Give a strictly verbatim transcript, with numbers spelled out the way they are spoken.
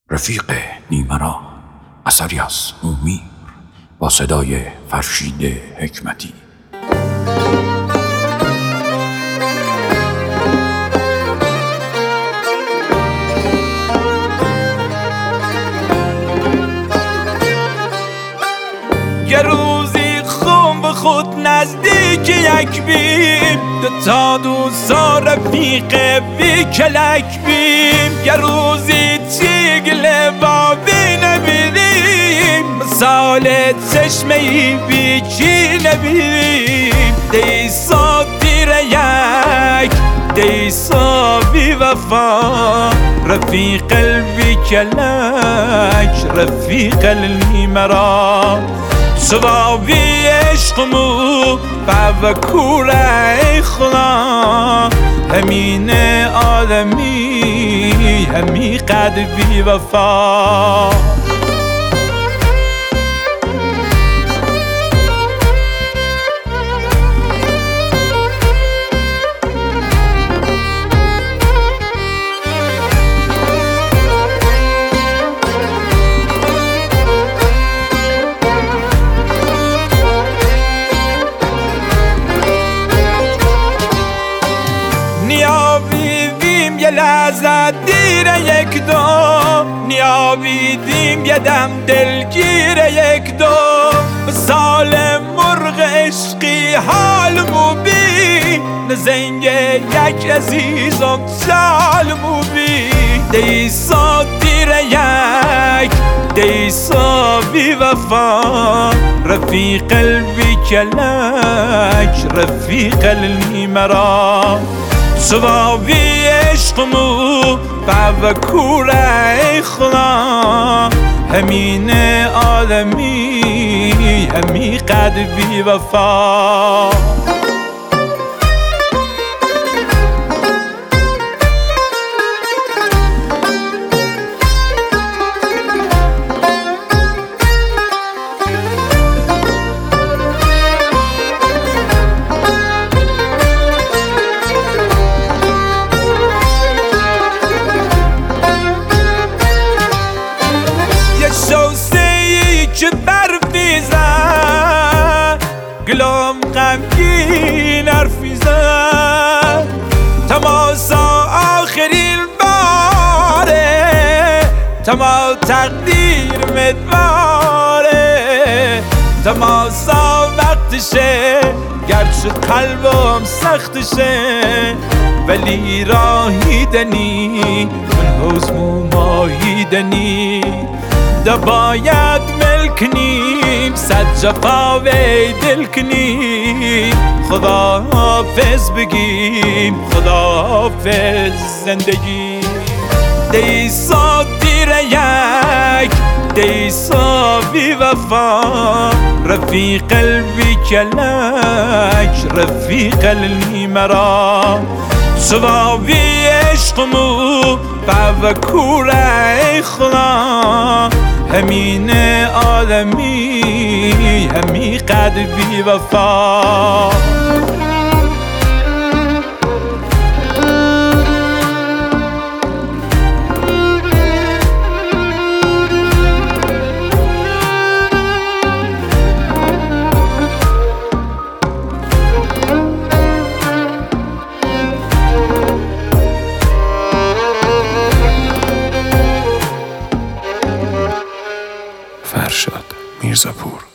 رفیق نیمرا، اثری از امیر با صدای فرشید حکمتی. یه روزی خون به خود نزدیک یک بیم، دوتا دوستا رفیق بی کلک بیم. یه روزی تیگل بابی نبیدیم، مثال چشمهی بی کی نبیدیم. دیسا دیر یک دیسا بی وفا، رفیق البی کلک رفیق النیمرا. سبابی عشقمو و کوره خدا، همین آدمی همی قد بی وفا. نیابیدیم یه لحظت دیر یک دو، نیابیدیم یه دم دلگیر یک دو. مثال مرغ عشقی حالمو بی، نزنگ یک عزیزم چالمو بی. دیسا دیر یک دیسا بی وفا، رفیق البی کلک رفیق النیمرا. سبابی عشقمو و کوره خدا، همین آدمی همی قد بی وفا. شوسه‌ای که برفی زد، گلم غمگین حرفی زد. تماسا آخرین باره، تما تقدیر مدواره. تماسا وقتشه، گرچه قلبم سختشه، ولی راهیدنی من حزمو ماهیدنی. دا باید ملکنیم صد جفا وی دل کنیم. خدا حافظ بگیم خدا حافظ زندگی. دیسا دیر یک دیسا بی وفا، رفیق البی کلک رفیق النیمرا. سبابی عشقمو و کوره خدا، همین آدمی همی قد بی وفا. فرشاد میرزاپور.